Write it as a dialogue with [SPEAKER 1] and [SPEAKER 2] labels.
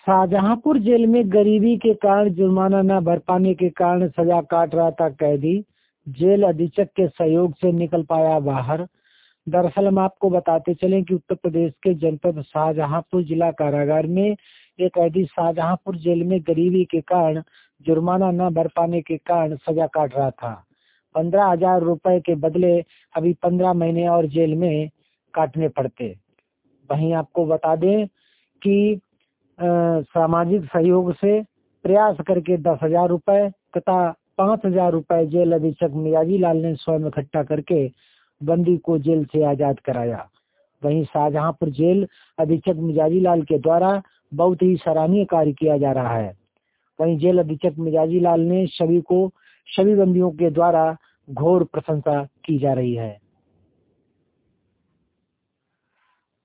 [SPEAKER 1] Shahjahanpur jail में गरीबी के कारण जुर्माना न भर पाने के कारण सजा काट रहा था कैदी, जेल अधीक्षक के सहयोग से निकल पाया बाहर। दरअसल हम आपको बताते चलें कि उत्तर प्रदेश के जनपद शाहजहांपुर जिला कारागार में एक कैदी शाहजहांपुर जेल में गरीबी के कारण जुर्माना न भर पाने के कारण सजा काट रहा था। 15,000 रुपए के बदले अभी 15 महीने और जेल में काटने पड़ते। वहीं आपको बता दें कि सामाजिक सहयोग से प्रयास करके 10,000 रुपए तथा 5,000 रुपए जेल अधीक्षक मियाजी लाल ने स्वयं इकट्ठा करके बंदी को जेल से आजाद कराया। वहीं शाहजहांपुर जेल अधीक्षक मिजाजी लाल के द्वारा बहुत ही सराहनीय कार्य किया जा रहा है। वहीं जेल अधीक्षक मिजाजी लाल ने सभी बंदियों के द्वारा घोर प्रशंसा की जा रही है।